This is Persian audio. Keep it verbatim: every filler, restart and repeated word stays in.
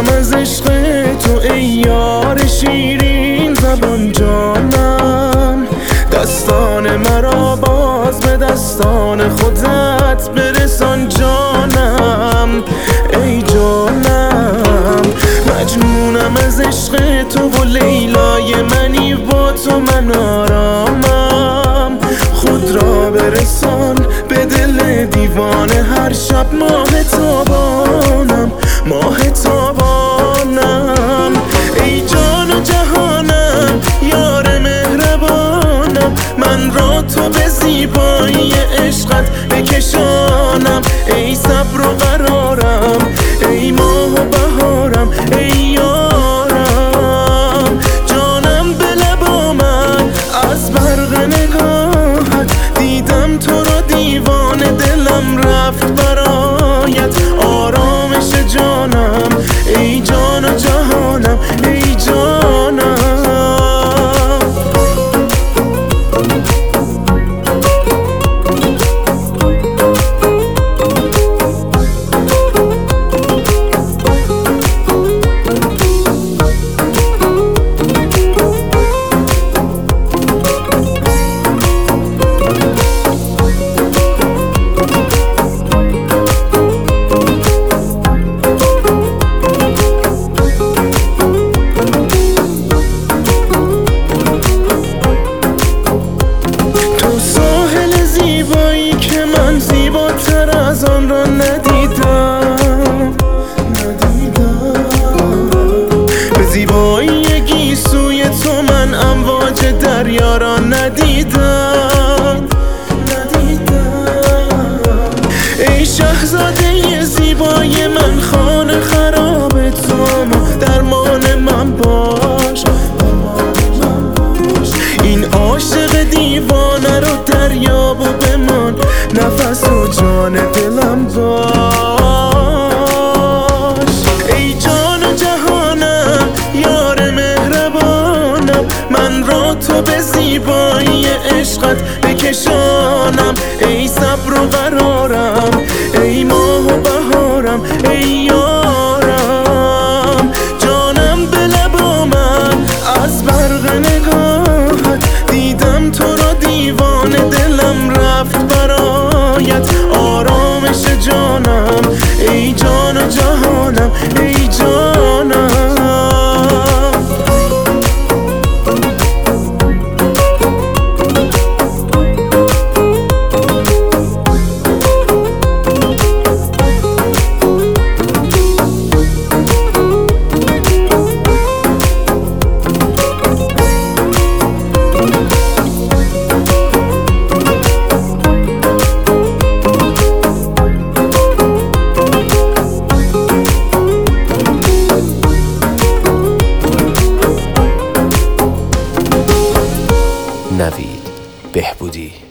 مجنونم از عشق تو ای یار شیرین زبان جانم. دستان مرا باز به دستان خودت برسان جانم ای جانم. مجنونم از عشق تو و لیلای منی با تو من آرامم. خود را برسان به دل دیوانه هر شب ماه تابانم ماه تابانم. ای جان و جهانم یار مهربانم من را تو به زیبایی عشقت بکشانم. ای صبر و قرارم ای ماه و بهارم ای یارم. جانم به لب من از برق نگاهت دیدم تو را دیوانه دلم رفت برایت آرامش جانم ای جان و جهانم ای جانم. از آن را ندیدم ندیدم به زیبایی گیسوی تو من امواج دریا را ندیدم ندیدم. ای شاهزاده زیبای من خانه خراب تو اما درمان من باش این عاشق دیوانه رو دریاب و بمان نفس و جان دلم باش. ای جان و جهانم یار مهربانم من را تو به زیبایی عشقت بکشانم. ای صبر و قرارم ای ماه و بهارم ای یارم. جانم به لب من از برق نگاهت دیدم تو را دیوانه دلم رفت برایت آرامش جانم ای جان و جهانم ای جانم. نوید بهبودی.